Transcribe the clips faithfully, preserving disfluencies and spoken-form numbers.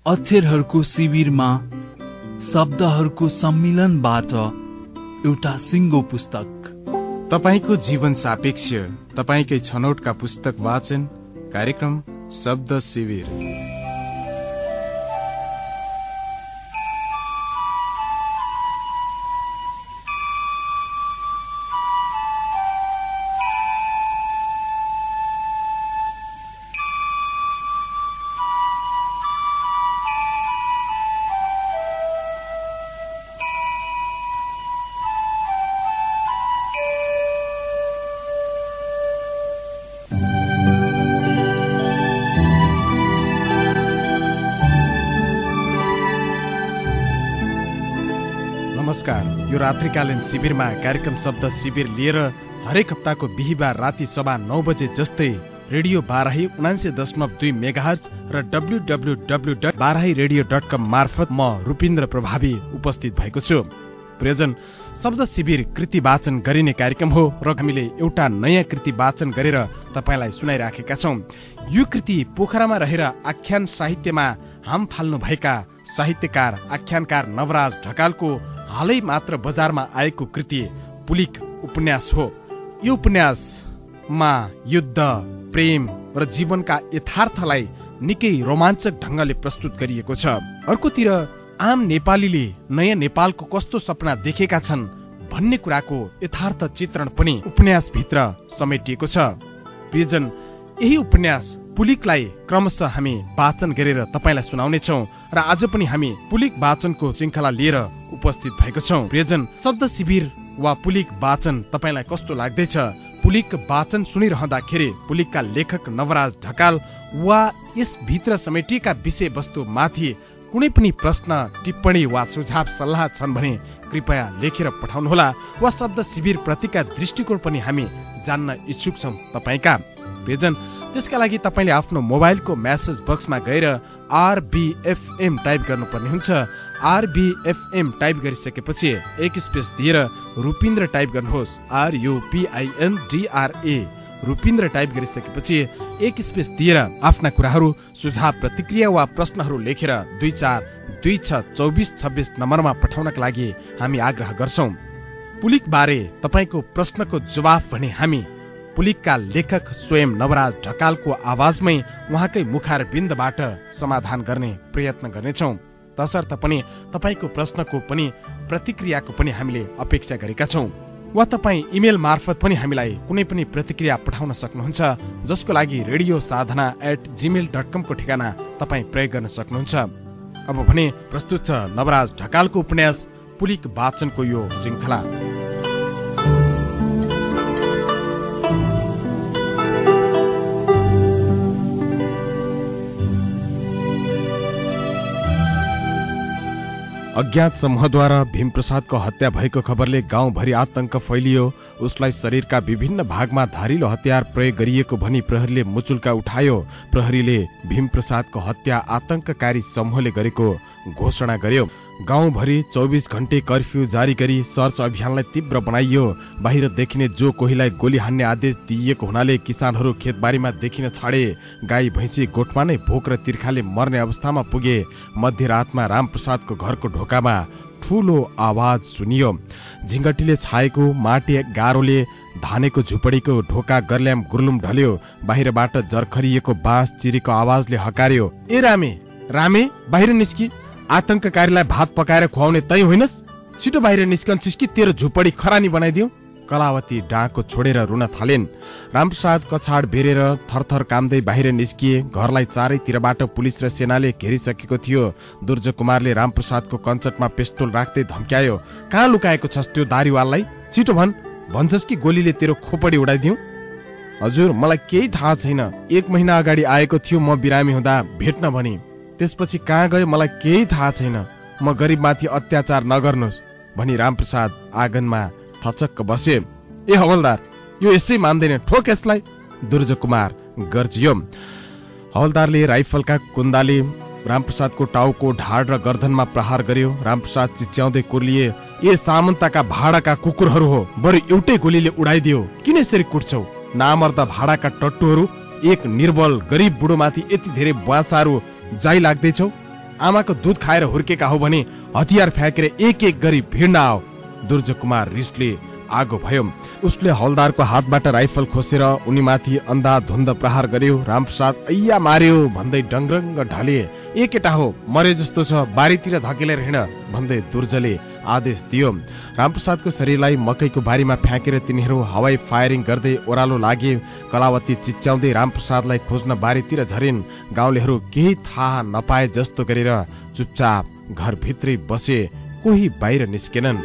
अक्षरहरूको शिविरमा शब्दहरूको सम्मिलनबाट एउटा सिङ्गो पुस्तक। तपाईको जीवन सापेक्ष, तपाईकै छनौटका पुस्तक वाचन कार्यक्रम शब्द शिविर। यो रात्रिकालीन शिविरमा कार्यक्रम शब्द शिविर लिएर हरेक हप्ताको बिहिबार राति सभा नौ बजे जस्तै रेडियो बाराही उनान्से दशमलव दुई मेगाहर्ज र W W W dot Barahi radio dot com मार्फत म रूपिन्द्र प्रभावी उपस्थित भएको छु। प्रियजन, शब्द शिविर कृति वाचन गरिने कार्यक्रम हो र हामीले एउटा नयाँ कृति वाचन गरेर तपाईलाई सुनाइराखेका छौं। यो कृति पोखरामा रहेर आख्यान साहित्यमा हाम फाल्नु भएका साहित्यकार आख्यानकार नवराज ढकालको हालै मात्र बजारमा आएको कृति पुलिक उपन्यास हो। यो उपन्यासमा युद्ध, प्रेम र जीवनका यथार्थलाई निकै रोमाञ्चक ढंगले प्रस्तुत गरिएको छ। अर्कोतिर आम नेपालीले नयाँ नेपालको कस्तो सपना देखेका छन् भन्ने कुराको यथार्थ चित्रण पनि उपन्यासभित्र समेटिएको छ। प्रियजन, यही उपन्यास पुलिकलाई क्रमशः हामी वाचन गरेर तपाईलाई सुनाउनेछौं र आज पनि हामी पुलिक वाचनको श्रृंखला लिएर उपस्थित भएको छौं। प्रियजन, शब्द शिविर वा पुलिक वाचन तपाईलाई कस्तो लाग्दैछ? पुलिक वाचन सुनिरहँदाखेरि पुलिकका लेखक नवराज ढकाल वा यस भित्र समेटिएका विषयवस्तु माथि कुनै पनि प्रश्न, टिप्पणी वा सुझाव सल्लाह छन् भने कृपया लेखेर पठाउनुहोला वा शब्द शिविर प्रतिका दृष्टिकोण पनि हामी जान्न इच्छुक छौं तपाईका। प्रियजन, त्यसका लागि तपाईले आफ्नो मोबाइलको मेसेज बक्समा गएर आरबीएफएम टाइप गर्नुपर्ने हुन्छ। आरबीएफएम टाइप गरिसकेपछि एक स्पेस दिएर रूपिन्द्र टाइप गर्नुहोस्। आरयुपीआईएनडीआरए रूपिन्द्र टाइप गरिसकेपछि एक स्पेस दिएर आफ्ना कुराहरू, सुझाव, प्रतिक्रिया वा प्रश्नहरू लेखेर दुई चार दुई छ चौबिस छब्बिस नम्बरमा पठाउनका लागि हामी आग्रह गर्छौं। पुलिक बारे तपाईको प्रश्नको जवाफ भने हामी पुलिकका लेखक स्वयं नवराज ढकालको आवाजमै उहाँकै मुखार बिन्दबाट समाधान गर्ने प्रयत्न गर्नेछौं। तसर्थ पनि तपाईको प्रश्नको पनि प्रतिक्रियाको पनि हामीले अपेक्षा गरेका छौं। वा तपाईँ इमेल मार्फत पनि हामीलाई कुनै पनि प्रतिक्रिया पठाउन सक्नुहुन्छ, जसको लागि radio Sadhana at Gmail dot com को ठेगाना तपाईँ प्रयोग गर्न सक्नुहुन्छ। अब भने प्रस्तुत छ नवराज ढकालको उपन्यास पुलिक वाचनको यो श्रृंखला। अज्ञात समूहद्वारा भीमप्रसादको हत्या भएको खबरले गाउँभरि आतंक फैलियो। उसलाई शरीरका विभिन्न भागमा धारिलो हतियार प्रयोग गरिएको भनी प्रहरीले मुचुल्का उठायो। प्रहरीले भीमप्रसादको हत्या आतंककारी समूहले गरेको घोषणा गर्यो। गाउँभरि चौबिस घण्टे कर्फ्यू जारी गरी सर्च अभियानलाई तीव्र बनाइयो। बाहिर देखिने जो कोहीलाई गोली हान्ने आदेश दिइएको हुनाले किसानहरू खेतबारीमा देखिन छाडे। गाई भैँसी गोठमा नै भोक र तिर्खाले मर्ने अवस्थामा पुगे। मध्यरातमा रामप्रसादको घरको ढोकामा ठूलो आवाज सुनियो। झिङ्गटीले छाएको माटी गारोले धानेको झुपडीको ढोका गर्ल्याम गुर्लुम ढल्यो। बाहिरबाट जर्खरिएको बाँस चिरेको आवाजले हकार्यो, ए रामे रामे बाहिर निस्की, आतंककारीलाई भात पकाएर खुवाउने तै होइनस्? छिटो बाहिर निस्कन्छस् कि तेरो झुपडी खरानी बनाइदियो। कलावती डाँको छोडेर रुन थालिन्। रामप्रसाद कछाड बेरेर थरथर काम्दै बाहिर निस्किए। घरलाई चारैतिरबाट पुलिस र सेनाले घेरिसकेको थियो। दुर्जो कुमारले रामप्रसादको कञ्चटमा पिस्तोल राख्दै धम्क्यायो, कहाँ लुकाएको छस् त्यो दारीवाललाई? छिटो भन्, भन्छस् कि गोलीले तेरो खोपडी उडाइदिउँ? हजुर, मलाई केही थाहा छैन। एक महिना अगाडि आएको थियो म बिरामी हुँदा भेट्न भनी। त्यसपछि कहाँ गयो मलाई केही थाहा छैन। म गरिबमाथि अत्याचार नगर्नुहोस् भनी रामप्रसाद आँगनमा थचक्क बसे। ए हवलदार, यो यसै मान्दैन, ठोक यसलाई, दुर्जो कुमार गर्जियो। हवलदारले राइफलका कुन्दाले रामप्रसादको टाउको, ढाड र गर्दनमा प्रहार गर्यो। रामप्रसाद चिच्याउँदै कुर्लिए, ए सामन्तका भाडाका कुकुरहरू हो, बरु एउटै गोलीले उडाइदियो, किन यसरी कुट्छौ? नामर्दा भाडाका टट्टुहरू, एक निर्बल गरिब बुढोमाथि यति धेरै बुवासाहरू जाइ लाग्दैछौ? आमाको दुध खाएर हुर्केका हो भने हतियार फ्याँकेर एक एक गरी भिड्न आओ। दुर्जो कुमार रिसले आगो भयो। उसले हवलदारको हातबाट राइफल खोसेर उनीमाथि अन्धाधुन्द प्रहार गर्यो। रामप्रसाद ऐया मार्यो भन्दै डङरङ्ग ढले। ए केटा हो, मरे जस्तो छ, बारीतिर धकेलेर हिँड भन्दै दुर्जले आदेश दियो। रामप्रसादको शरीरलाई मकैको बारीमा फ्याँकेर तिनीहरू हवाई फायरिङ गर्दै ओह्रालो लागे। कलावती चिच्याउँदै रामप्रसादलाई खोज्न बारीतिर झरिन्। गाउँलेहरू केही थाहा नपाए जस्तो गरेर चुपचाप घरभित्रै बसे, कोही बाहिर निस्केनन्।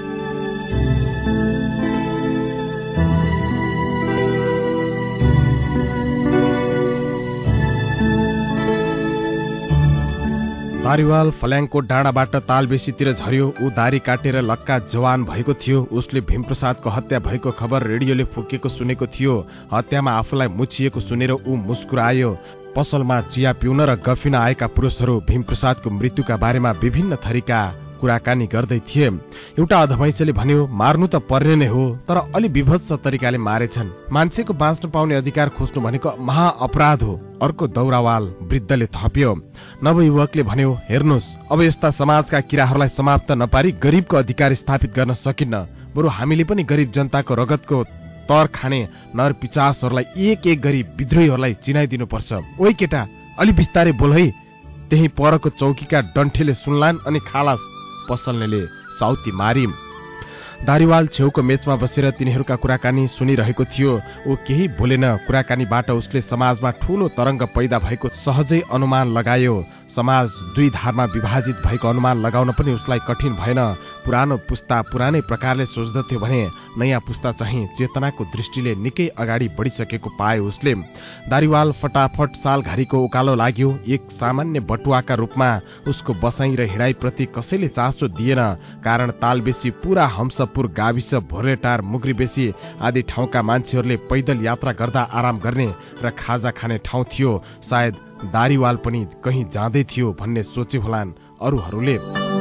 दारीवाल फल्याङको डाँडाबाट तालबेसीतिर झर्यो। ऊ दारी काटेर लक्का जवान भएको थियो। उसले भीमप्रसादको हत्या भएको खबर रेडियोले फुकेको सुनेको थियो। हत्यामा आफूलाई मुछिएको सुनेर ऊ मुस्कुरायो। पसलमा चिया पिउन र गफिन आएका पुरुषहरू भीमप्रसादको मृत्युका बारेमा विभिन्न थरीका कुराकानी गर्दै थिए। एउटा अधमैँसेले भन्यो, मार्नु त पर्ने नै हो, तर अलि विभत्स तरिकाले मारेछन्। मान्छेको बाँच्न पाउने अधिकार खोज्नु भनेको महाअपराध हो। अर्को दौरावाल वृद्धले थप्यो। नवयुवकले भन्यो, हेर्नुहोस्, अब यस्ता समाजका किराहरूलाई समाप्त नपारी गरिबको अधिकार स्थापित गर्न सकिन्न। बरु हामीले पनि गरिब जनताको रगतको तर खाने नर पिचासहरूलाई एक एक गरी विद्रोहीहरूलाई चिनाइदिनुपर्छ। ओइ केटा, अलि बिस्तारै बोल है। त्यही परको चौकीका डन्ठेले सुन्लान् अनि खालास। पसलनेले साउती मारी। दारीवाल छेउको मेचमा बसेर तिनीहरूका कुराकानी सुनिरहेको थियो। ऊ केही बोलेन। कुराकानीबाट उसले समाजमा ठूलो तरङ्ग पैदा भएको सहजै अनुमान लगायो। समाज दुई धारमा विभाजित भएको अनुमान लगाउन पनि उसलाई कठिन भएन। पुरानो पुस्ता पुरानै प्रकारले सोच्दथ्यो भने नयाँ पुस्ता चाहिँ चेतनाको दृष्टिले निकै अगाडि बढिसकेको पाए उसले। दारीवाल फटाफट सालघारीको उकालो लाग्यो। एक सामान्य बटुवाका रूपमा उसको बसाइ र हिँडाइप्रति कसैले चासो दिएन। कारण तालबेसी पुरा हम्सपुर गाविस, भोरेटार, मुग्रीबेसी आदि ठाउँका मान्छेहरूले पैदल यात्रा गर्दा आराम गर्ने र खाजा खाने ठाउँ थियो। सायद दारीवाल पनि कहीँ जाँदै थियो भन्ने सोचे होलान् अरूहरूले।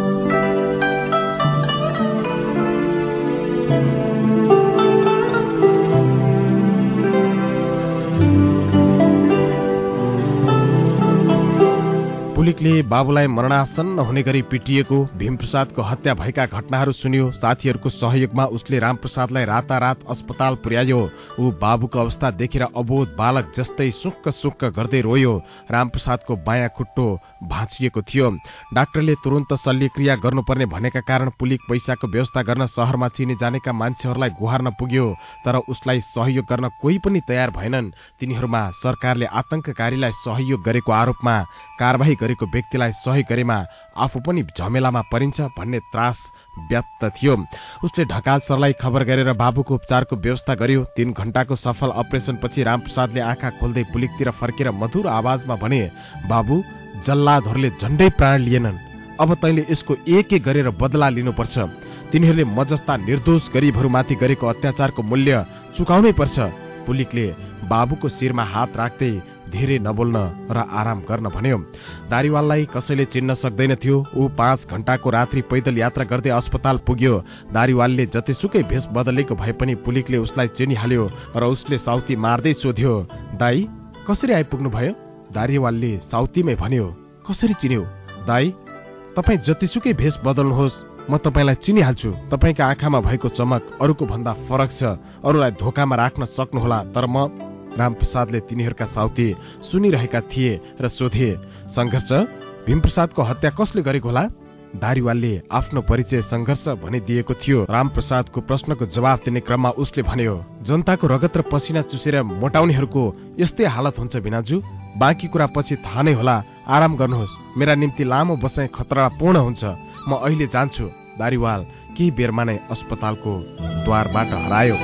पुलिकले बाबुलाई मरणासन्न हुने गरी पिटिएको, भीमप्रसादको हत्या भएका घटनाहरू सुन्यो। साथीहरूको सहयोगमा उसले रामप्रसादलाई रातारात अस्पताल पुर्यायो। ऊ बाबुको अवस्था देखेर अबोध बालक जस्तै सुक्क सुक्क गर्दै रोयो। रामप्रसादको बायाँ खुट्टो भाँचिएको थियो। डाक्टरले तुरन्त शल्यक्रिया गर्नुपर्ने भनेका कारण पुलिक पैसाको व्यवस्था गर्न शहरमा चिने जानेका मान्छेहरूलाई गुहार्न पुग्यो। तर उसलाई सहयोग गर्न कोही पनि तयार भएनन्। तिनीहरूमा सरकारले आतंककारीलाई सहयोग गरेको आरोपमा कारबाही गरेको व्यक्तिलाई सहयोग गरेमा आफू पनि झमेलामा परिन्छ भन्ने त्रास व्याप्त थियो। उसले ढकाल सरलाई खबर गरेर बाबुको उपचारको व्यवस्था गर्यो। तीन घण्टाको सफल अपरेसनपछि रामप्रसादले आँखा खोल्दै पुलिकतिर फर्केर मधुर आवाजमा भने, बाबु, जल्लादहरूले झण्डै प्राण लिएनन्। अब तैँले यसको एक एक गरेर बदला लिनुपर्छ। तिनीहरूले म जस्ता निर्दोष गरिबहरूमाथि गरेको अत्याचारको मूल्य चुकाउनै पर्छ। पुलिकले बाबुको शिरमा हात राख्दै धेरै नबोल्न र आराम गर्न भन्यो। दारीवाललाई कसैले चिन्न सक्दैन थियो। ऊ पाँच घण्टाको रात्रि पैदल यात्रा गर्दै अस्पताल पुग्यो। दारीवालले जतिसुकै भेष बदलेको भए पनि पुलिकले उसलाई चिनिहाल्यो र उसले साउती मार्दै सोध्यो, दाई, कसरी आइपुग्नु भयो? दारीवालले साउतीमै भन्यो, कसरी चिन्यो? दाई, तपाईँ जतिसुकै भेष बदल्नुहोस्, म तपाईँलाई चिनिहाल्छु। तपाईँका आँखामा भएको चमक अरूको भन्दा फरक छ। अरूलाई धोकामा राख्न सक्नुहोला, तर म। रामप्रसादले तिनीहरूका साउती सुनिरहेका थिए र सोधे, संघर्ष? भीमप्रसादको हत्या कसले गरेको होला? दारीवालले आफ्नो परिचय संघर्ष भनिदिएको थियो। रामप्रसादको प्रश्नको जवाफ दिने क्रममा उसले भन्यो, जनताको रगत र पसिना चुसेर मोटाउनेहरूको यस्तै हालत हुन्छ भिनाजु। बाँकी कुरा पछि थाहा नै होला। आराम गर्नुहोस्। मेरा निम्ति लामो बसाइ खतरापूर्ण हुन्छ। म अहिले जान्छु। दारीवाल केही बेरमा नै अस्पतालको द्वारबाट हरायो।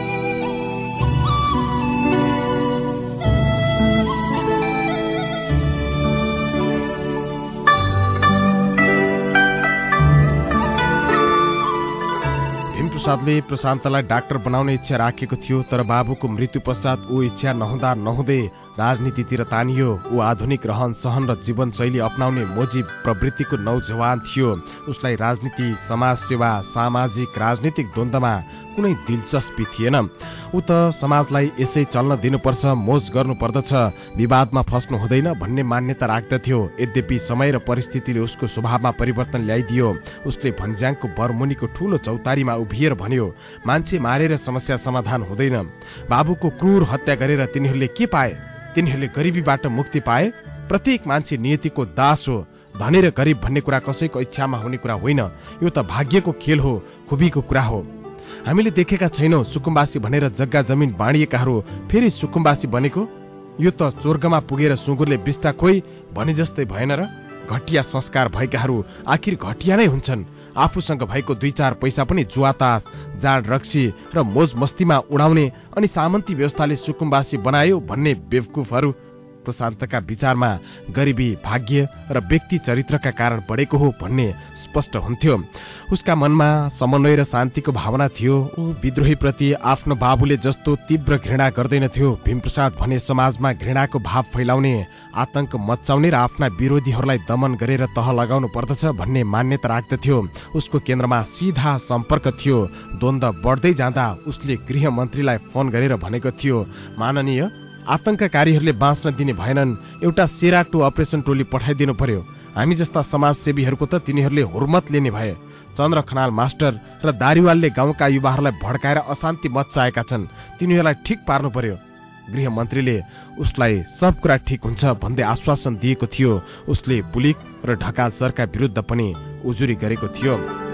प्रसादले प्रशान्तलाई डाक्टर बनाउने इच्छा राखेको थियो। तर बाबुको मृत्यु पश्चात ऊ इच्छा नहुँदा नहुँदै राजनीतितिर तानियो। ऊ आधुनिक रहन सहन र जीवनशैली अपनाउने मोजी प्रवृत्तिको नौजवान थियो। उसलाई राजनीति, समाज सेवा, सामाजिक राजनीतिक द्वन्द्वमा कुनै दिलचस्पी थिएन। ऊ त समाजलाई यसै चल्न दिनुपर्छ, मोज गर्नुपर्दछ, विवादमा फस्नु हुँदैन भन्ने मान्यता राख्दथ्यो। यद्यपि समय र परिस्थितिले उसको स्वभावमा परिवर्तन ल्याइदियो। उसले भन्ज्याङको बरमुनिको ठूलो चौतारीमा उभिएर भन्यो, मान्छे मारेर समस्या समाधान हुँदैन। बाबुको क्रूर हत्या गरेर तिनीहरूले के पाए? तिनीहरूले गरिबीबाट मुक्ति पाए। प्रत्येक मान्छे नियतिको दास हो। धनी र गरिब भन्ने कुरा कसैको इच्छामा हुने कुरा होइन। यो त भाग्यको खेल हो, खुबीको कुरा हो। हामीले देखेका छैनौं सुकुम्बासी भनेर जग्गा जमिन बाँडिएकाहरू फेरि सुकुम्बासी बनेको। यो त स्वर्गमा पुगेर सुँगुरले बिस्टा खोइ भने जस्तै भएन र? घटिया संस्कार भएकाहरू आखिर घटिया नै हुन्छन्। आफूसँग भएको दुई चार पैसा पनि जुवातास, जाँड रक्सी र मोज मस्तीमा उडाउने अनि सामन्ती व्यवस्थाले सुकुम्बासी बनायो भन्ने बेवकुफहरू। प्रशान्तका विचारमा गरिबी भाग्य र व्यक्ति चरित्रका कारण बढेको हो भन्ने स्पष्ट हुन्थ्यो। उसका मनमा समन्वय र शान्तिको भावना थियो। ऊ विद्रोहीप्रति आफ्नो बाबुले जस्तो तीव्र घृणा गर्दैनथ्यो। भीमप्रसाद भने समाजमा घृणाको भाव फैलाउने, आतंक मच्चाउने र आफ्ना विरोधीहरूलाई दमन गरेर तह लगाउनु पर्दछ भन्ने मान्यता राख्दथ्यो। उसको केन्द्रमा सीधा सम्पर्क थियो। द्वन्द्व बढ्दै जाँदा उसले गृहमन्त्रीलाई फोन गरेर भनेको थियो, माननीय, आतंककारीहरूले बाँच्न दिने भएनन्, एउटा सेरा टू अपरेसन टोली पठाइदिनु पर्यो। हामी जस्ता समाजसेवीहरूको त तिनीहरूले हुर्मत लिने भए। चन्द्र खनाल मास्टर र दारीवालले गाउँका युवाहरूलाई भड्काएर अशान्ति मच्चाएका छन्, तिनीहरूलाई ठिक पार्नु पर्यो। गृहमन्त्रीले उसलाई सब कुरा ठिक हुन्छ भन्दै आश्वासन दिएको थियो। उसले पुलिक र ढकाल सरका विरुद्ध पनि उजुरी गरेको थियो।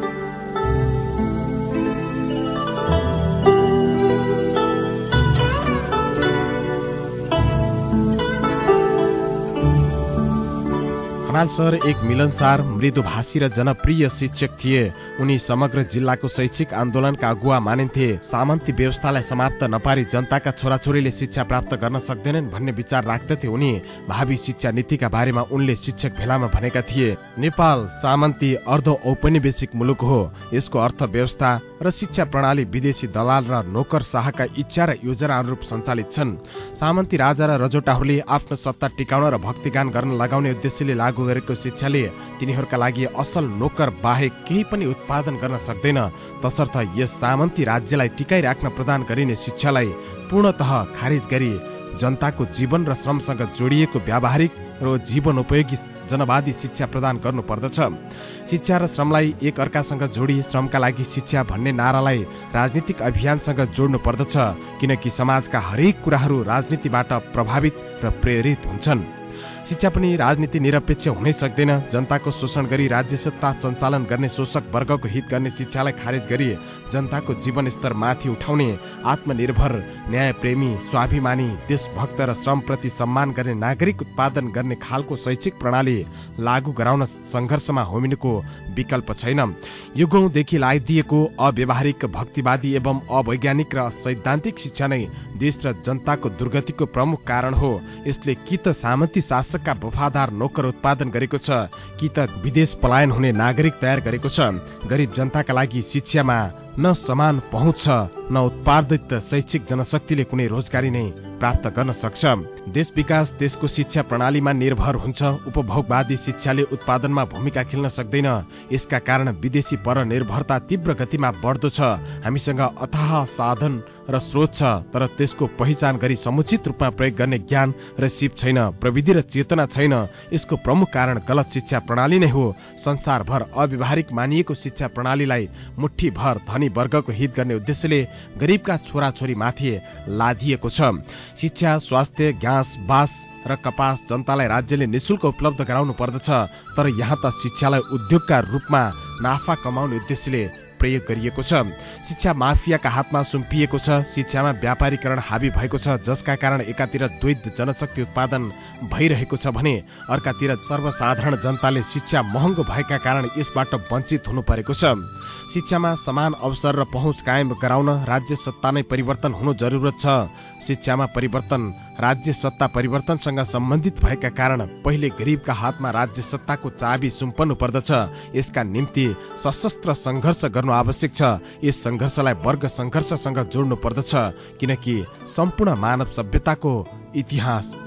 खनाल सर एक मिलनसार, मृदुभाषी र जनप्रिय शिक्षक थिए। उनी समग्र जिल्लाको शैक्षिक आन्दोलनका अगुवा मानिन्थे। सामन्ती व्यवस्थालाई समाप्त नपारी जनताका छोराछोरीले शिक्षा प्राप्त गर्न सक्दैनन् भन्ने विचार राख्दथे उनी। भावी शिक्षा नीतिका बारेमा उनले शिक्षक भेलामा भनेका थिए, नेपाल सामन्ती अर्ध औपनिवेशिक मुलुक हो। यसको अर्थव्यवस्था र शिक्षा प्रणाली विदेशी दलाल र नोकरशाहका इच्छा र योजना अनुरूप सञ्चालित छन्। सामन्ती राजा र रजौटाहरूले आफ्नो सत्ता टिकाउन र भक्तिगान गर्न लगाउने उद्देश्यले लागू गरेको शिक्षाले तिनीहरूका लागि असल नोकर बाहेक केही पनि उत्पादन गर्न सक्दैन। तसर्थ यस सामन्ती राज्यलाई टिकाइराख्न प्रदान गरिने शिक्षालाई पूर्णतः खारिज गरी जनताको जीवन र श्रमसँग जोडिएको व्यावहारिक र जीवनोपयोगी जनवादी शिक्षा प्रदान गर्नु पर्दछ। शिक्षा र श्रमलाई एक अर्कासँग जोडी श्रमका लागि शिक्षा भन्ने नारालाई राजनीतिक अभियानसँग जोड्नु पर्दछ, किनकि समाजका हरेक कुराहरू राजनीतिबाट प्रभावित र प्रेरित हुन्छन्। शिक्षा पनि राजनीति निरपेक्ष हुनै सक्दैन। जनताको शोषण गरी राज्य सत्ता सञ्चालन गर्ने शोषक वर्गको हित गर्ने शिक्षालाई खारेज गरी जनताको जीवन स्तर माथि उठाउने, आत्मनिर्भर, न्यायप्रेमी, स्वाभिमानी, देशभक्त र श्रमप्रति सम्मान गर्ने नागरिक उत्पादन गर्ने खालको शैक्षिक प्रणाली लागू गराउन सङ्घर्षमा होमिनुको विकल्प छैन। युगौंदेखि लगाइदिएको अव्यावहारिक, भक्तिवादी एवं अवैज्ञानिक र सैद्धान्तिक शिक्षा नै देश र जनताको दुर्गतिको प्रमुख कारण हो। यसले कि त सामन्ती शासकका वफादार नोकर उत्पादन गरेको छ, कि त विदेश पलायन हुने नागरिक तयार गरेको छ। गरिब जनताका लागि शिक्षामा न समान पहुँच छ, न उत्पादित शैक्षिक जनशक्तिले कुनै रोजगारी नै प्राप्त गर्न सक्छ। देश विकास देशको शिक्षा प्रणालीमा निर्भर हुन्छ। उपभोगवादी शिक्षाले उत्पादनमा भूमिका खेल्न सक्दैन। यसका कारण विदेशी परनिर्भरता तीव्र गतिमा बढ्दो छ। हामीसँग अथाह साधन र स्रोत छ, तर त्यसको पहिचान गरी समुचित रूपमा प्रयोग गर्ने ज्ञान र सिप छैन, प्रविधि र चेतना छैन। यसको प्रमुख कारण गलत शिक्षा प्रणाली नै हो। संसारभर अव्यावहारिक मानिएको शिक्षा प्रणालीलाई मुठ्ठीभर धनी वर्गको हित गर्ने उद्देश्यले गरिबका छोराछोरी माथि लादिएको छ। शिक्षा, स्वास्थ्य, घाँस, बाँस र कपास जनतालाई राज्यले निशुल्क उपलब्ध गराउनु पर्दछ, तर यहाँ त शिक्षालाई उद्योगका रूपमा नाफा कमाउने उद्देश्यले प्रयोग गरिएको छ। शिक्षा माफियाका हातमा सुम्पिएको छ। शिक्षामा व्यापारीकरण हावी भएको छ, जसका कारण एकातिर द्वैत जनशक्ति उत्पादन भइरहेको छ भने अर्कातिर सर्वसाधारण जनताले शिक्षा महँगो भएका कारण यसबाट वञ्चित हुनु परेको छ। शिक्षामा समान अवसर र पहुँच कायम गराउन राज्य सत्ता नै परिवर्तन हुनु जरुरत छ। शिक्षामा परिवर्तन राज्य सत्ता परिवर्तनसँग सम्बन्धित भएका कारण पहिले गरिबका हातमा राज्य सत्ताको चाबी सुम्पनु पर्दछ। यसका निम्ति सशस्त्र सङ्घर्ष गर्नु आवश्यक छ। यस सङ्घर्षलाई वर्ग सङ्घर्षसँग जोड्नु पर्दछ, किनकि सम्पूर्ण मानव सभ्यताको इतिहास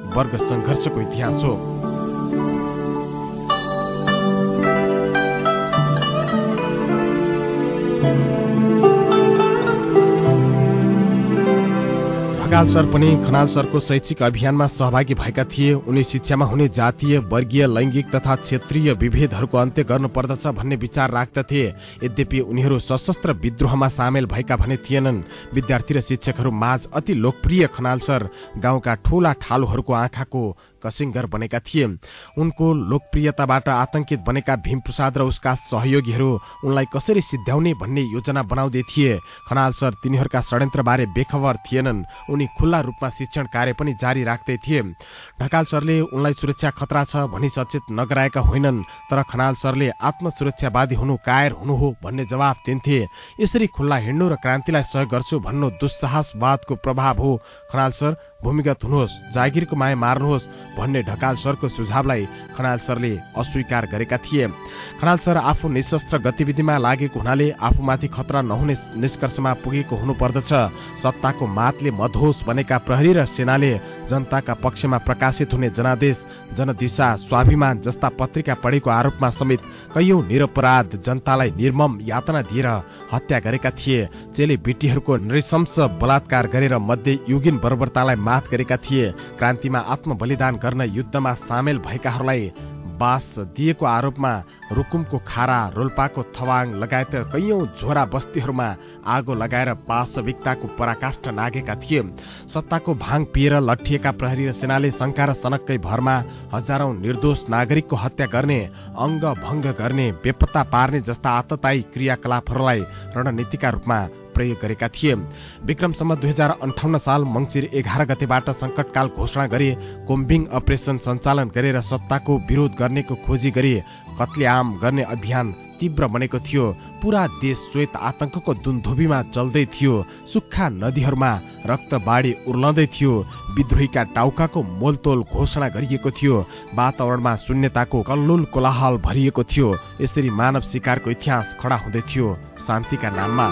वर्ग संघर्षको इतिहास हो। ढकाल सर पनि खनाल सरको शैक्षिक अभियानमा सहभागी भएका थिए। उनी शिक्षामा हुने जातीय, वर्गीय, लैङ्गिक तथा क्षेत्रीय विभेदहरूको अन्त्य गर्नुपर्दछ भन्ने विचार राख्दथे। यद्यपि उनीहरू सशस्त्र विद्रोहमा सामेल भएका भने थिएनन्। विद्यार्थी र शिक्षकहरू माझ अति लोकप्रिय खनाल सर गाउँका ठूला ठालुहरूको आँखाको कसिङ्गर बनेका थिए। उनको लोकप्रियताबाट आतंकित बनेका भीमप्रसाद र उसका सहयोगीहरू उनलाई कसरी सिद्ध्याउने भन्ने योजना बनाउँदै थिए। खनाल सर तिनीहरूका षड्यन्त्रबारे बेखबर थिएनन्। उनी खुल्ला रूपमा शिक्षण कार्य पनि जारी राख्दै थिए। ढकाल सरले उनलाई सुरक्षा खतरा छ भनी सचेत नगराएका होइनन्, तर खनाल सरले आत्मसुरक्षावादी हुनु कायर हुनु हो भन्ने जवाफ दिन्थे। यसरी खुल्ला हिँड्नु र क्रान्तिलाई सहयोग गर्छु भन्नु दुस्साहसवादको प्रभाव हो। खनाल सर भूमिगत हुनुहोस्, जागिरको माया मार्नुहोस् भन्ने ढकाल सरको सुझावलाई खनाल सरले अस्वीकार गरेका थिए। खनाल सर आफू निशस्त्र गतिविधिमा लागेको हुनाले आफूमाथि खतरा नहुने निष्कर्षमा पुगेको हुनुपर्दछ। सत्ताको मातले मधोस बनेका प्रहरी र सेनाले जनताका पक्षमा प्रकाशित हुने जनादेश, जनदिशा, स्वाभिमान जस्ता पत्रिका पढेको आरोपमा समेत कैयौं निरपराध जनतालाई निर्मम यातना दिएर हत्या गरेका थिए। चेली बेटीहरूको नृशंस बलात्कार गरेर मध्य युगीन बर्बरतालाई मात गरेका थिए। क्रान्तिमा आत्मबलिदान गर्न युद्धमा सामेल भएकाहरूलाई बास दिएको आरोपमा रुकुमको खारा, रोल्पाको थवाङ लगायत कैयौं झोरा बस्तीहरूमा आगो लगाएर पाशविकताको पराकाष्ठ नागेका थिए। सत्ताको भाङ पिएर लट्ठिएका प्रहरी र सेनाले शङ्का र सनक्कै भरमा हजारौं निर्दोष नागरिकको हत्या गर्ने, अङ्ग भङ्ग गर्ने, बेपत्ता पार्ने जस्ता आततायी क्रियाकलापहरूलाई रणनीतिका रूपमा प्रयोग गरेका थिए। विक्रमसम्म दुई हजार अन्ठाउन्न साल मङ्सिर एघार गतेबाट संकटकाल घोषणा गरी कोम्बिङ अपरेसन सञ्चालन गरेर सत्ताको विरोध गर्नेको खोजी गरी कत्लेआम गर्ने अभियान तीव्र बनेको थियो। पूरा देश श्वेत आतंकको दुन्धुबीमा चल्दै थियो। सुक्खा नदीहरूमा रक्तबाढी उर्लँदै थियो। विद्रोहीका टाउकाको मोलतोल घोषणा गरिएको थियो। वातावरणमा शून्यताको कल्लोल कोलाहल भरिएको थियो। यसरी मानव शिकारको इतिहास खडा हुँदै थियो शान्तिका नाममा।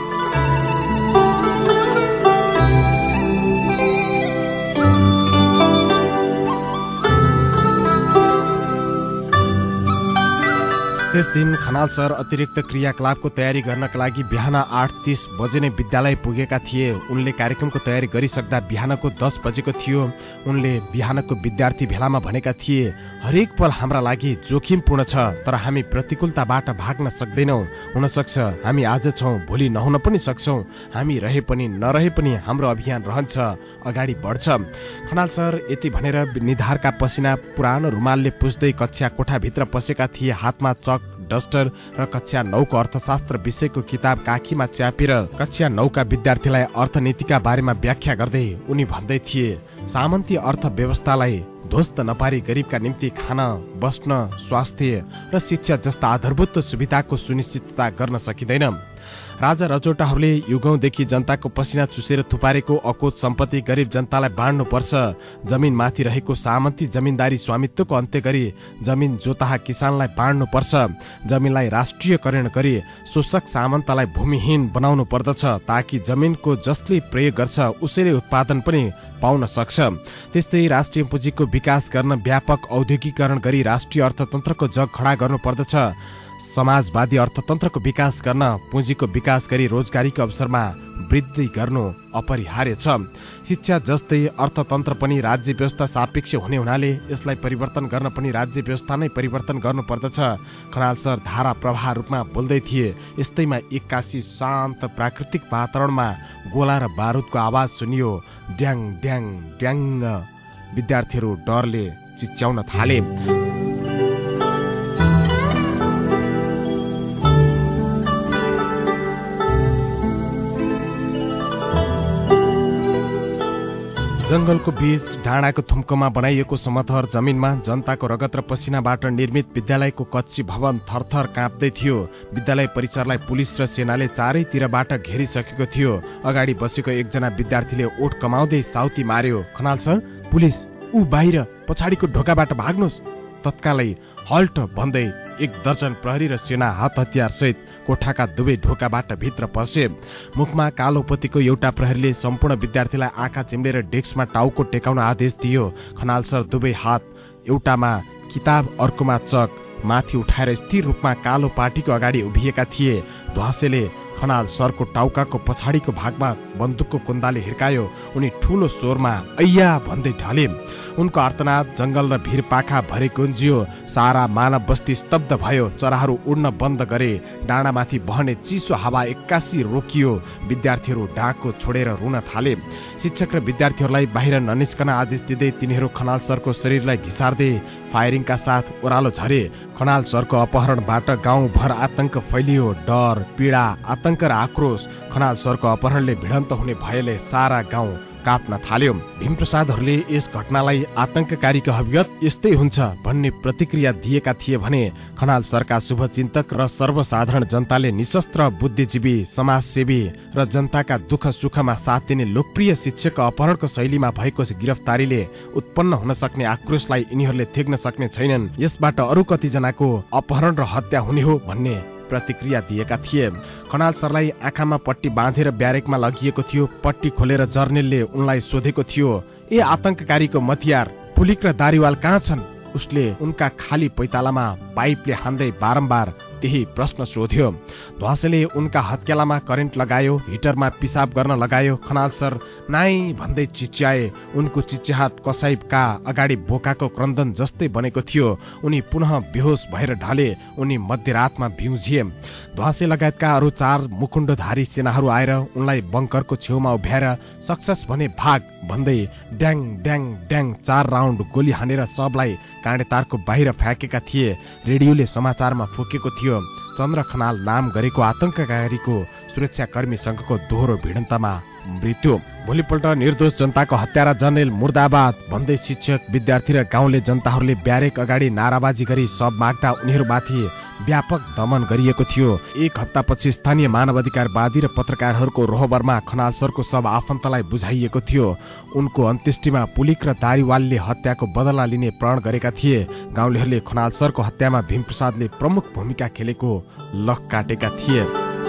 त्यस दिन खनाल सर अतिरिक्त क्रियाकलापको तयारी गर्नका लागि बिहान आठ तीस बजे नै विद्यालय पुगेका थिए। उनले कार्यक्रमको तयारी गरिसक्दा बिहानको दस बजेको थियो। उनले बिहानको विद्यार्थी भेलामा भनेका थिए, हरेक पल हाम्रा लागि जोखिमपूर्ण छ, तर हामी प्रतिकूलताबाट भाग्न सक्दैनौँ। हुनसक्छ हामी आज छौँ, भोलि नहुन पनि सक्छौँ। हामी रहे पनि नरहे पनि हाम्रो अभियान रहन्छ, अगाडि बढ्छ। खनाल सर यति भनेर निधारका पसिना पुरानो रुमालले पुस्दै कक्षा कोठाभित्र पसेका थिए। हातमा चक, डस्टर र कक्षा नौ को अर्थशास्त्र विषयको किताब काखीमा च्यापेर कक्षा नौ का विद्यार्थीलाई अर्थनीतिका बारेमा व्याख्या गर्दै उनी भन्दै थिए, सामन्ती अर्थव्यवस्थालाई ध्वस्त नपारी गरिबका निम्ति खान, बस्न, स्वास्थ्य र शिक्षा जस्ता आधारभूत सुविधाको सुनिश्चितता गर्न सकिँदैन। राजा रजौटाहरूले युगौंदेखि जनताको पसिना चुसेर थुपारेको अकोट सम्पत्ति गरिब जनतालाई बाँड्नुपर्छ। जमिनमाथि रहेको सामन्ती जमिनदारी स्वामित्वको अन्त्य गरी जमिन जोताहा किसानलाई बाँड्नुपर्छ। जमिनलाई राष्ट्रियकरण गरी शोषक सामन्तलाई भूमिहीन बनाउनु पर्दछ, ताकि जमिनको जसले प्रयोग गर्छ उसैले उत्पादन पनि पाउन सक्छ। त्यस्तै राष्ट्रिय पुँजीको विकास गर्न व्यापक औद्योगिकरण गरी राष्ट्रिय अर्थतन्त्रको जग खडा गर्नु पर्दछ। समाजवादी अर्थतन्त्रको विकास गर्न पुँजीको विकास गरी रोजगारीको अवसरमा वृद्धि गर्नु अपरिहार्य छ। शिक्षा जस्तै अर्थतन्त्र पनि राज्य व्यवस्था सापेक्ष हुने हुनाले यसलाई परिवर्तन गर्न पनि राज्य व्यवस्था नै परिवर्तन गर्नुपर्दछ। खनाल सर धारा प्रवाह रूपमा बोल्दै थिए। यस्तैमा एक्कासी शान्त प्राकृतिक वातावरणमा गोला र बारुदको आवाज सुनियो, ड्याङ ड्याङ ड्याङ। विद्यार्थीहरू डरले चिच्याउन थाले। जंगलको बीच डाँडाको थुम्कोमा बनाइएको समथर जमिनमा जनताको रगत र पसिनाबाट निर्मित विद्यालयको कच्ची भवन थरथर काँप्दै थियो। विद्यालय परिसरलाई पुलिस र सेनाले चारैतिरबाट घेरिसकेको थियो। अगाडि बसेको एकजना विद्यार्थीले ओठ कमाउँदै साउती मार्यो, खनाल सर, पुलिस, ऊ बाहिर, पछाडिको ढोकाबाट भाग्नुहोस्। तत्कालै हल्ट भन्दै एक दर्जन प्रहरी र सेना हात हतियार सहित कोठाका दुवै ढोकाबाट भित्र पसे। मुखमा कालो पोतेको एउटा प्रहरीले सम्पूर्ण विद्यार्थीलाई आँखा चिम्लेर डेस्कमा टाउको टेकाउन आदेश दियो। खनाल सर दुवै हात एउटामा किताब अर्कोमा चक माथि उठाएर स्थिर रूपमा कालो पार्टीको अगाडि उभिएका थिए। ध्वासेले खनाल सरको टाउकाको पछाडिको भागमा बन्दुकको कुन्दाले हिर्कायो। उनी ठूलो स्वरमा ऐया भन्दै ढले। उनको आर्तनाद जंगल र भिर पाखा भरे गुन्जियो। सारा मानव बस्ती स्तब्ध भयो। चराहरू उड्न बन्द गरे। डाँडामाथि बहने चिसो हावा एक्कासी रोकियो। विद्यार्थीहरू डाको छोडेर रुन थाले। शिक्षक र विद्यार्थीहरूलाई बाहिर ननिस्कन आदेश दिँदै तिनीहरू खनाल सरको शरीरलाई घिसार्दै फायरिङका साथ ओह्रालो झरे। खनाल सरको अपहरणबाट गाउँभर आतंक फैलियो। डर, पीडा, आतंक र आक्रोश। खनाल सरको अपहरणले भिडन्त हुने भयले सारा गाउँ काप्न थाल्यो। भीमप्रसादहरूले यस घटनालाई आतंककारीको हवियत यस्तै हुन्छ भन्ने प्रतिक्रिया दिएका थिए भने खनाल सरका शुभचिन्तक र सर्वसाधारण जनताले निशस्त्र बुद्धिजीवी, समाजसेवी र जनताका दुःख सुखमा साथ दिने लोकप्रिय शिक्षकको अपहरणको शैलीमा भएको गिरफ्तारीले उत्पन्न हुन सक्ने आक्रोशलाई यिनीहरूले थेग्न सक्ने छैनन्। यसबाट अरू कतिजनाको अपहरण र हत्या हुने हो भन्ने प्रतिक्रिया दिएका थिए। खनाल सरलाई आँखामा पट्टी बाँधेर ब्यारेकमा लगिएको थियो। पट्टी खोलेर जर्नेलले उनलाई सोधेको थियो, ए आतंककारीको मतियार पुलिक र दारीवाल कहाँ छन्? उसले उनका खाली पैतालामा पाइपले हान्दै बारम्बार त्यही प्रश्न सोध्यो। ध्वासेले उनका हत्केलामा करेन्ट लगायो। हिटरमा पिसाब गर्न लगायो। खनाल सर नाइ भन्दै चिच्याए। उनको चिच्याहाट कसाईका अगाडि बोकाको क्रन्दन जस्तै बनेको थियो। उनी पुनः बेहोस भएर ढले। उनी मध्यरातमा बिउजिए। ध्वासे लगायतका अरू चार मुकुण्डधारी सेनाहरू आएर उनलाई बङ्करको छेउमा उभ्याएर सक्सेस भने भाग भन्दै ड्याङ ड्याङ ड्याङ चार राउन्ड गोली हानेर सबलाई काँडेतारको बाहिर फ्याँकेका थिए। रेडियोले समाचारमा फुकेको थियो, चन्द्र खनाल नाम गरेको आतंककारीको सुरक्षाकर्मीसँगको दोहोरो भिडन्तमा मृत्यु। भोलिपल्ट निर्दोष जनताको हत्यारा जर्नेल मुर्दाबाद भन्दै शिक्षक, विद्यार्थी र गाउँले जनताहरूले ब्यारेक अगाडि नाराबाजी गरी सब माग्दा उनीहरूमाथि व्यापक दमन गरिएको थियो। एक हप्तापछि स्थानीय मानवाधिकारवादी र पत्रकारहरूको रोहबरमा खनाल सरको सब आफन्तलाई बुझाइएको थियो। उनको अन्त्येष्टिमा पुलिक र दारीवालले हत्याको बदला लिने प्रण गरेका थिए। गाउँलेहरूले खनाल सरको हत्यामा भीमप्रसादले प्रमुख भूमिका खेलेको लख काटेका थिए।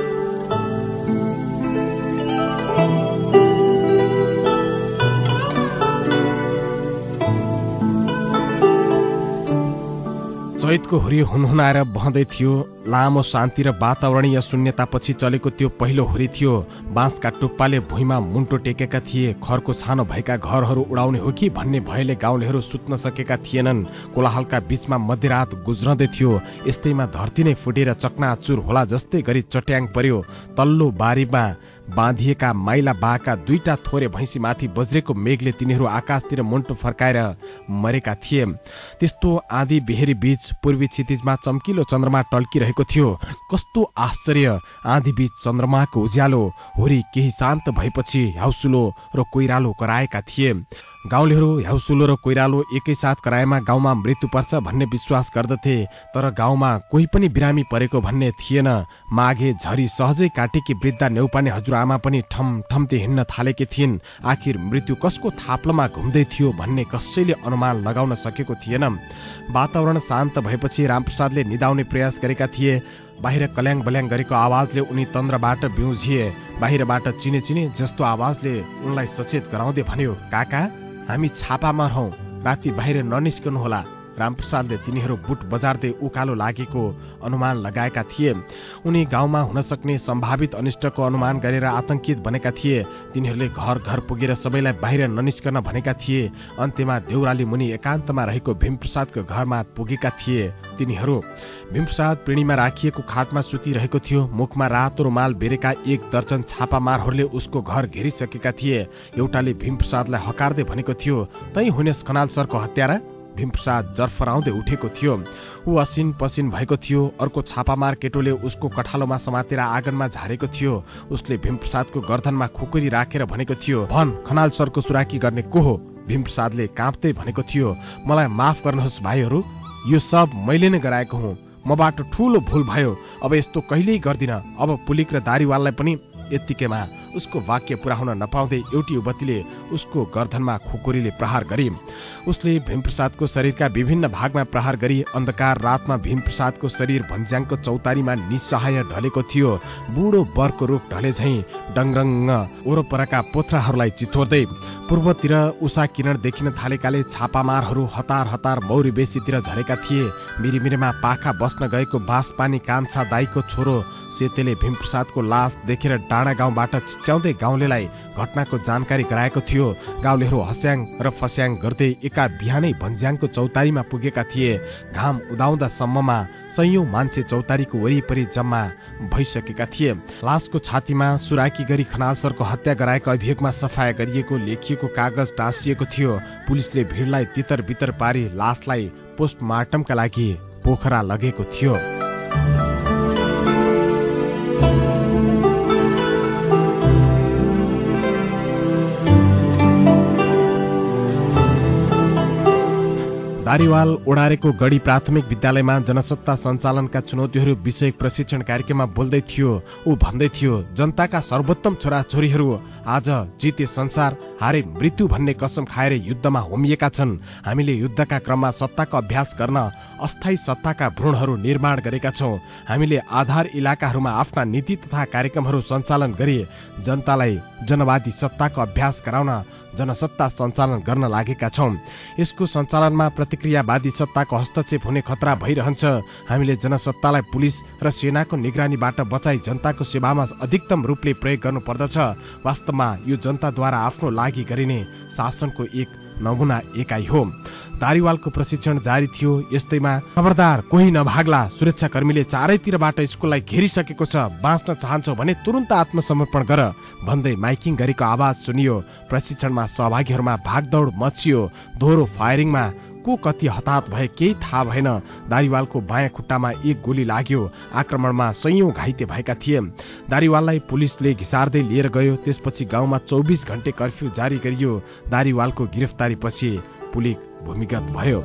चैतको हुरी हुनहुनाएर बहँदै थियो। लामो शान्ति र वातावरणीय शून्यतापछि चलेको त्यो पहिलो हुरी थियो। बाँसका टुप्पाले भुइँमा मुन्टो टेकेका थिए। खरको छानो भएका घरहरू उडाउने हो कि भन्ने भयले गाउँलेहरू सुत्न सकेका थिएनन्। कोलाहलका बीचमा मध्यरात गुज्रदै थियो। यस्तैमा धरती नै फुटेर चकनाचुर होला जस्तै गरी चट्याङ पर्यो। तल्लो बारीमा बाँधिएका माइला बाका दुईटा थोरे भैँसी माथि बज्रेको मेघले तिनीहरू आकाशतिर मुन्टो फर्काएर मरेका थिए। त्यस्तो आँधी बेहेरी बीच पूर्वी क्षितिजमा चम्किलो चन्द्रमा टल्किरहेको थियो। कस्तो आश्चर्य! आँधी बीच चन्द्रमाको उज्यालो। हुरी केही शान्त भएपछि ह्याउसुलो र कोइरालो कराएका थिए। गाउँलेहरू ह्याउसुलो र कोइरालो एकैसाथ कराएमा गाउँमा मृत्यु पर्छ भन्ने विश्वास गर्दथे। तर गाउँमा कोही पनि बिरामी परेको भन्ने थिएन। माघे झरी सहजै काटेकी वृद्धा नेउपाने हजुरआमा पनि ठम ठम्ते हिँड्न थालेकी थिइन्। आखिर मृत्यु कसको थाप्लोमा घुम्दै थियो भन्ने कसैले अनुमान लगाउन सकेको थिएन। वातावरण शान्त भएपछि रामप्रसादले निदाउने प्रयास गरेका थिए। बाहिर कल्याङ बल्याङ गरेको आवाजले उनी तन्द्रबाट बिउजिए। बाहिरबाट चिने चिने जस्तो आवाजले उनलाई सचेत गराउँदै भन्यो, काका हामी छापामा रहौं, राति बाहिर ननिस्कनुहोला। रामप्रसादले तिनीहरू बुट बजार्दै उकालो लागेको अनुमान लगाएका थिए। उनी गाउँमा हुन सक्ने सम्भावित अनिष्टको अनुमान गरेर आतंकित बनेका थिए। तिनीहरूले घर घर पुगेर सबैलाई बाहिर ननिस्कन भनेका थिए। अन्त्यमा देउराली मुनि एकान्तमा रहेको भीमप्रसादको घरमा पुगेका थिए। तिनीहरू भीमप्रसाद पिँढीमा राखिएको खाटमा सुतिरहेको थियो। मुखमा रातो रुमाल बेरेका एक दर्जन छापामारहरूले उसको घर घेरिसकेका थिए। एउटाले भीमप्रसादलाई हकार्दै भनेको थियो, तै हुनेस खनाल सरको हत्यारा? भीमप्रसाद जर्फराउँदै उठेको थियो। ऊ असिन पसिन भएको थियो। अर्को छापामार केटोले उसको कठालोमा समातेर आँगनमा झारेको थियो। उसले भीमप्रसादको गर्दनमा खुकुरी राखेर भनेको थियो, भन खनाल सरको सुराकी गर्ने को हो? भीमप्रसादले काँप्दै भनेको थियो, मलाई माफ गर्नुहोस् भाइहरू, यो सब मैले नै गराएको हुँ। मबाट ठूलो भूल भयो। अब यस्तो कहिल्यै गर्दिन। अब पुलिक र दारीवाललाई पनि यत्तिकैमा उसको वाक्य पूरा हुन नपाउँदै एउटी युवतीले उसको गर्दनमा खुकुरीले प्रहार गरी। उसले भीमप्रसादको शरीरका विभिन्न भागमा प्रहार गरी। अन्धकार रातमा भीमप्रसादको शरीर भन्ज्याङको चौतारीमा निसहाय ढलेको थियो। बुढो बरको रुख ढले झैं डङरङ्ग वरपरका पोथ्राहरूलाई चितोर्दै पूर्वतिर उषा किरण देखिन थालेकाले छापामारहरू हतार हतार मौरी बेसीतिर झरेका थिए। मिरिमिरीमा पाखा बस्न गएको बाँसपानी कान्छा दाईको छोरो सेतेले भीमप्रसादको लास देखेर डाँडा गाउँबाट चिच्याउँदै गाउँलेलाई घटनाको जानकारी गराएको थियो। गाउँलेहरू हस्याङ र फस्याङ गर्दै एका बिहानै भन्ज्याङको चौतारीमा पुगेका थिए। घाम उदाउँदासम्ममा सयौं मान्छे चौतारीको वरिपरि जम्मा भइसकेका थिए। लासको छातीमा सुराकी गरी खनाल सरको हत्या गराएको अभियोगमा सफाया गरिएको लेखिएको कागज टाँसिएको थियो। पुलिसले भिडलाई तितर बितर पारी लासलाई पोस्टमार्टमका लागि पोखरा लगेको थियो। दारीवाल ओडारेको गढी प्राथमिक विद्यालयमा जनसत्ता सञ्चालनका चुनौतीहरू विषय प्रशिक्षण कार्यक्रममा बोल्दै थियो। ऊ भन्दै थियो, जनताका सर्वोत्तम छोराछोरीहरू आज जिते संसार हारे मृत्यु भन्ने कसम खाएर युद्धमा होमिएका छन्। हामीले युद्धका क्रममा सत्ताको अभ्यास गर्न अस्थायी सत्ताका भ्रूणहरू निर्माण गरेका छौं। हामीले आधार इलाकाहरूमा आफ्ना नीति तथा कार्यक्रमहरू सञ्चालन गरी जनतालाई जनवादी सत्ताको अभ्यास गराउन जनसत्ता सञ्चालन गर्न लागेका छौं। यसको सञ्चालनमा प्रतिक्रियावादी सत्ताको हस्तक्षेप हुने खतरा भइरहन्छ। हामीले जनसत्तालाई पुलिस र सेनाको निगरानीबाट बचाई जनताको सेवामा अधिकतम रूपले प्रयोग गर्नुपर्दछ। वास्तवमा यो जनताद्वारा आफ्नो लागि गरिने शासनको एक नमुना एकाइ हो। दारीवालको प्रशिक्षण जारी थियो। यस्तैमा खबरदार कोही नभाग्ला, सुरक्षाकर्मीले चारैतिरबाट स्कुललाई घेरिसकेको छ, बाँच्न चाहन्छौ भने तुरुन्त आत्मसमर्पण गर भन्दै माइकिङ गरेको आवाज सुनियो। प्रशिक्षणमा सहभागीहरूमा भागदौड मचियो। दोहोरो फायरिङमा को कति हताहत भए केही थाहा भएन। दारीवालको बायाँ खुट्टामा एक गोली लाग्यो। आक्रमणमा सयौं घाइते भएका थिए। दारीवाललाई पुलिसले घिसार्दै लिएर गयो। त्यसपछि गाउँमा चौबिस घण्टे कर्फ्यू जारी गरियो। दारीवालको गिरफ्तारीपछि पुलिस भूमिगत भयो।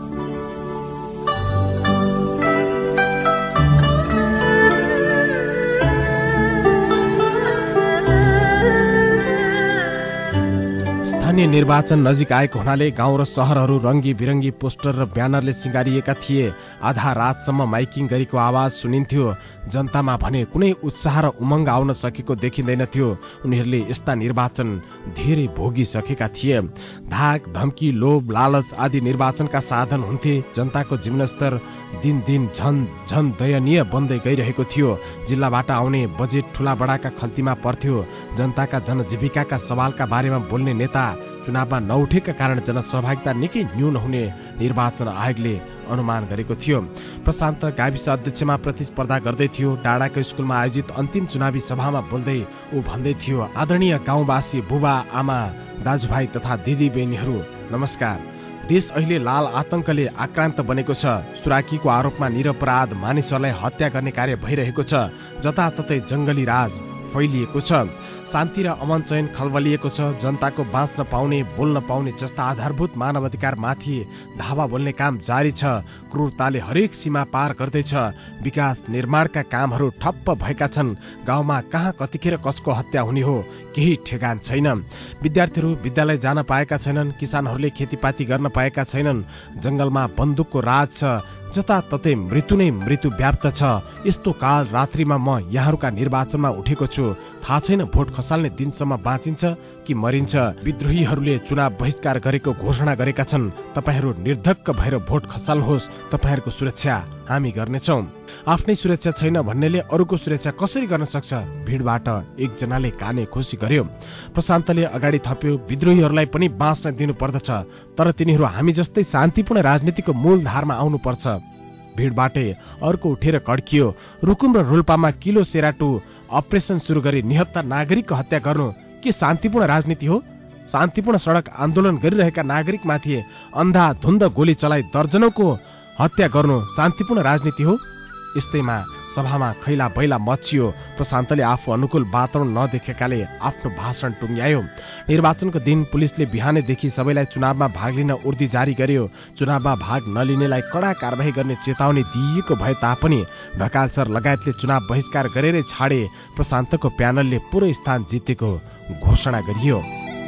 स्थानीय निर्वाचन नजिक आएको हुनाले गाउँ र शहरहरू रंगी बिरंगी पोस्टर र ब्यानरले सिंगारिएका थिए। आधा रातसम्म माइकिङ गरेको आवाज सुनिन्थ्यो। जनतामा भने कुनै उत्साह र उमंग आउन सकेको देखिँदैनथ्यो। उनीहरूले यस्ता निर्वाचन धेरै भोगिसकेका थिए। धाक धम्की लोभ लालच आदि निर्वाचनका साधन हुन्थे। जनताको जीवनस्तर दिन दिन झन झन दयनीय बन्दै गइरहेको थियो। जिल्लाबाट आउने बजेट ठूला बडाका खल्तीमा पर्थ्यो। जनताका जनजीविकाका सवालका बारेमा बोल्ने नेता चुनावमा नउठेका कारण जनसहभागिता निकै न्यून हुने निर्वाचन आयोगले अनुमान गरेको थियो। प्रशान्त गाविस अध्यक्षमा प्रतिस्पर्धा गर्दै थियो। डाँडाको स्कुलमा आयोजित अन्तिम चुनावी सभामा बोल्दै ऊ भन्दै थियो, आदरणीय गाउँवासी बुबा आमा दाजुभाइ तथा दिदी बहिनीहरू नमस्कार। देश अहिले लाल आतंकले आक्रान्त बनेको छ। सुराकीको आरोपमा निरपराध मानिसहरूलाई हत्या गर्ने कार्य भइरहेको छ। जताततै जंगली राज फैलिएको छ। शान्ति र अमन चयन खलबलिएको छ। जनताको बाँच्न पाउने बोल्न पाउने जस्ता आधारभूत मानवाधिकार माथि धावा बोल्ने काम जारी छ। क्रूरताले हरेक सीमा पार गर्दैछ। विकास निर्माणका कामहरू ठप्प भएका छन्। गाउँमा कहाँ कतिखेर कसको हत्या हुने हो केही ठेगान छैन। विद्यार्थीहरू विद्यालय जान पाएका छैनन्। किसानहरूले खेतीपाती गर्न पाएका छैनन्। जंगलमा बन्दुकको राज छ। जताततै मृत्यु नै मृत्यु व्याप्त छ। यस्तो काल रात्रिमा म यहाँहरूका निर्वाचनमा उठेको छु। थाहा छैन भोट खसाल्ने दिनसम्म बाँचिन्छ कि मरिन्छ। विद्रोहीहरूले चुनाव बहिष्कार गरेको घोषणा गरेका छन्। तपाईहरू निर्धक्क भएर भोट खसाल्नुहोस्। तपाईहरूको सुरक्षा हामी गर्नेछौं। आफ्नै सुरक्षा छैन भन्नेले अरूको सुरक्षा कसरी गर्न सक्छ? भिडबाट एकजनाले काने खुसी गर्यो। प्रशान्तले अगाडि थप्यो, विद्रोहीहरूलाई पनि बाँच्न दिनु पर्दछ, तर तिनीहरू हामी जस्तै शान्तिपूर्ण राजनीतिको मूल धारमा आउनुपर्छ। भिडबाटै अर्को उठेर कड्कियो। रुकुम र रोल्पामा किलो सेराटु अपरेसन सुरु गरी निहत्तर नागरिकको हत्या गर्नु के शान्तिपूर्ण राजनीति हो? शान्तिपूर्ण सडक आन्दोलन गरिरहेका नागरिकमाथि अन्धाधुन्द गोली चलाई दर्जनौको हत्या गर्नु शान्तिपूर्ण राजनीति हो? यस्तैमा सभामा खैला बैला मचियो। प्रशान्तले आफू अनुकूल वातावरण नदेखेकाले आफ्नो भाषण टुङ्ग्यायो। निर्वाचनको दिन पुलिसले बिहानैदेखि सबैलाई चुनावमा भाग लिन उर्दी जारी गर्यो। चुनावमा भाग नलिनेलाई कडा कारबाही गर्ने चेतावनी दिइएको भए तापनि ढकाल सर लगायतले चुनाव बहिष्कार गरेरै छाडे। प्रशान्तको प्यानलले पूरै स्थान जितेको घोषणा गरियो।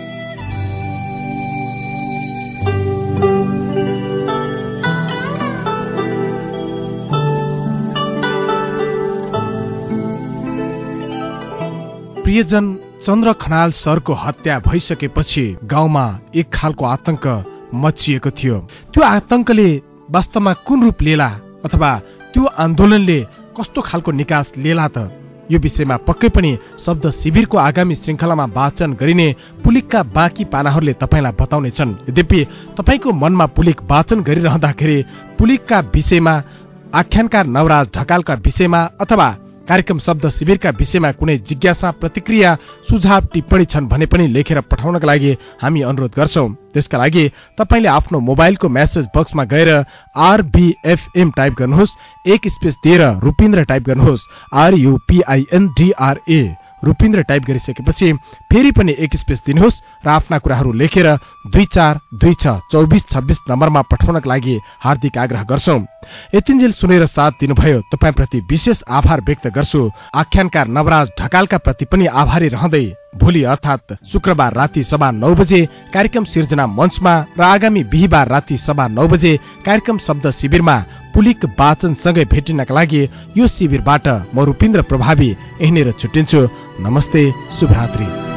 प्रियजन चन्द्र खनाल सरको हत्या भइसकेपछि गाउँमा एक खालको आतंक मचिएको थियो। त्यो आतंकले वास्तवमा कुन रूप लिएला अथवा त्यो आन्दोलनले कस्तो खालको निकास लिएला त यो विषयमा पक्कै पनि शब्द शिविरको आगामी श्रृङ्खलामा वाचन गरिने पुलिकका बाँकी पानाहरूले तपाईँलाई बताउनेछन्। यद्यपि तपाईँको मनमा पुलिक वाचन गरिरहँदाखेरि पुलिकका विषयमा, आख्यानकार नवराज ढकालका विषयमा अथवा कार्यक्रम शब्द शिविरका विषयमा कुनै जिज्ञासा, प्रतिक्रिया, सुझाव, टिप्पणी छन् भने पनि लेखेर पठाउनका लागि हामी अनुरोध गर्छौं। त्यसका लागि तपाईले आफ्नो मोबाइलको मेसेज बक्समा गएर आरबीएफएम टाइप गर्नुहोस्, एक स्पेस दिएर रुपिन्द्र टाइप गर्नुहोस्, आरयुपीआईएनडीआरए रुपिन्द्र टाइप गरिसकेपछि फेरि पनि एक स्पेस दिनुहोस् र आफ्ना कुराहरू लेखेर दुई चार दुई छ चौबिस छब्बिस नम्बरमा पठाउनका लागि हार्दिक आग्रह गर्छौं। यतिन्जेल सुनेर साथ दिनुभयो तपाईप्रति विशेष आभार व्यक्त गर्छु। आख्यानकार नवराज ढकालका प्रति पनि आभारी रहँदै भोलि अर्थात् शुक्रबार राति सभा नौ बजे कार्यक्रम सिर्जना मञ्चमा र आगामी बिहिबार राति सभा नौ बजे कार्यक्रम शब्द शिविरमा पुलिक वाचनसँगै भेटिनका लागि यो शिविरबाट म रुपिन्द्र प्रभावी यहीँनिर छुट्टिन्छु। नमस्ते, शुभरात्रि।